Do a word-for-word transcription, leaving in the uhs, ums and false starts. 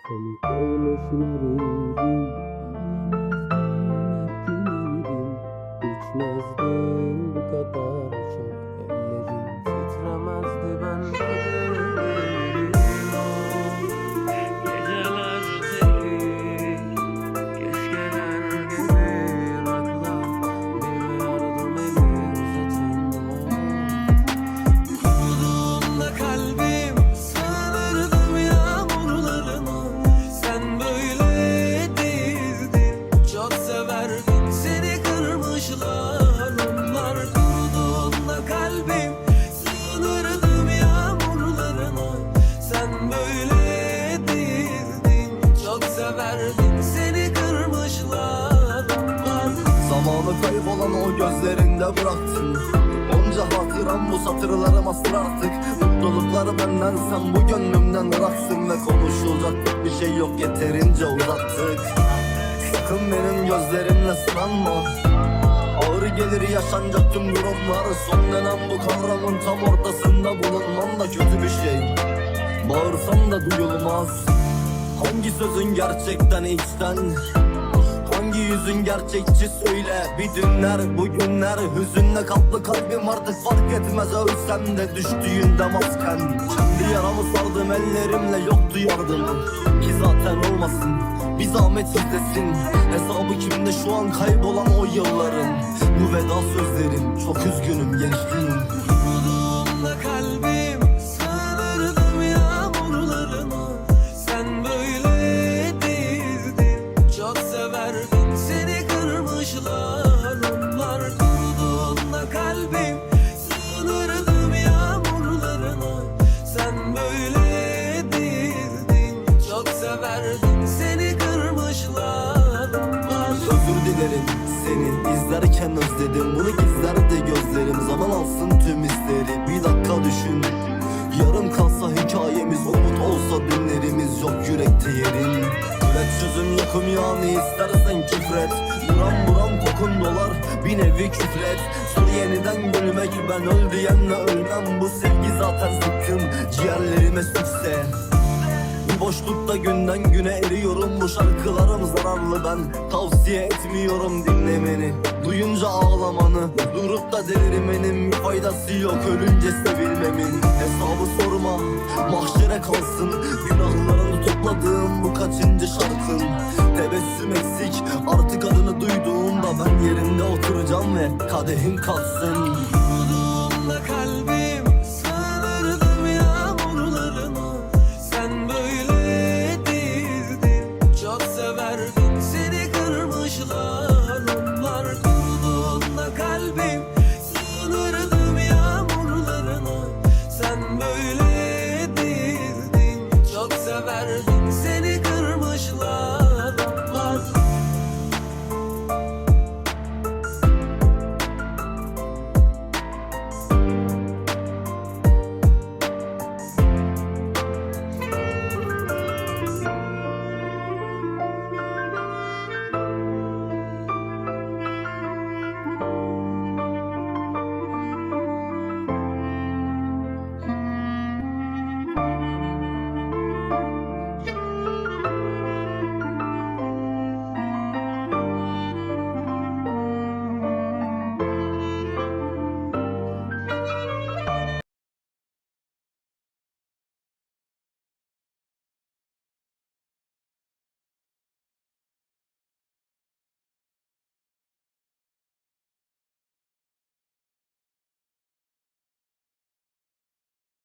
Seni kaynaşın arıyordum, ağlamazdın hep gülerdim. İçmezdin bu kadar çok, ellerin titremezdi bende. Geceler seni, keşkeler gibi bakla, bir yardım eli uzatın. Kuruduğunda kalbim, sığınırdım yağmurlarına. Sen böyle değildin, çok severdin, seni kırmışlar onlar. Kuruduğunda kalbim, sığınırdım yağmurlarına. Sen böyle değildin, çok severdin, seni kırmışlar onlar. Zamanı kaybolan o gözlerinde bıraktın. Onca hatıram bu satırlarım asır artık. Mutlulukları benden, sen bu gönlümden ıraksın. Ve konuşulacak bir şey yok, yeterince uzattık. Sakın benim gözlerimle sınanma. Ağır gelir yaşanacak tüm durumlar. Son dönem bu kavramın tam ortasında bulunmam da kötü bir şey. Bağırsam da duyulmaz. Hangi sözün gerçekten içten, hangi yüzün gerçekçi söyle. Bir dünler bugünler, hüzünle kaplı kalbim artık fark etmez. Ölsem de düştüğünde masken, kendi yaramı sardım ellerimle, yoktu yardımım. Ki zaten olmasın, bir zahmet izlesin. Hesabı kimde şu an kaybolan o yılların. Bu veda sözlerim, çok üzgünüm gençliğim. Kuruduğunda kalbim, sığınırdım yağmurlarına. Sen böyle değildin, çok severdin, seni kırmışlar onlar. Kuruduğunda kalbim, sığınırdım yağmurlarına. Sen böyle değildin, çok severdin, seni kırmışlar onlar. Özür dilerim, seni izlerken özledim. Bunu gizlerdi gözlerim, zaman alsın tüm hisleri. Bir dakika düşün, yarım kalsa hikayemiz, umut olsa dünlerimiz. Yok yürekte yerin, üret çözüm yokum yani, istersen küfret. Buram buram kokun dolar, bir nevi küfret. Sor yeniden gülmek, ben öl diyenle ölmem. Bu sevgi zaten sıkkın, ciğerlerime sükse. Bu boşlukta günden güne eriyorum. Bu şarkılarım zararlı, ben tavsiye etmiyorum dinlemeni. Duyunca ağlamanı, durup da delirmenin bir faydası yok. Ölünce sevilmemin hesabı sorma, mahşere kalsın. Günahlarını topladığım bu kaçıncı şarkın. Tebessüm eksik, artık adını duyduğumda ben yerimde oturacağım ve kadehim kalsın. Kuruduğunda kalbim, sığınırdım yağmurlarına. Sen böyle değildin, çok severdin, seni kırmışlar onlar. Kuruduğunda kalbim, sığınırdım yağmurlarına. Sen böyle değildin, çok severdin,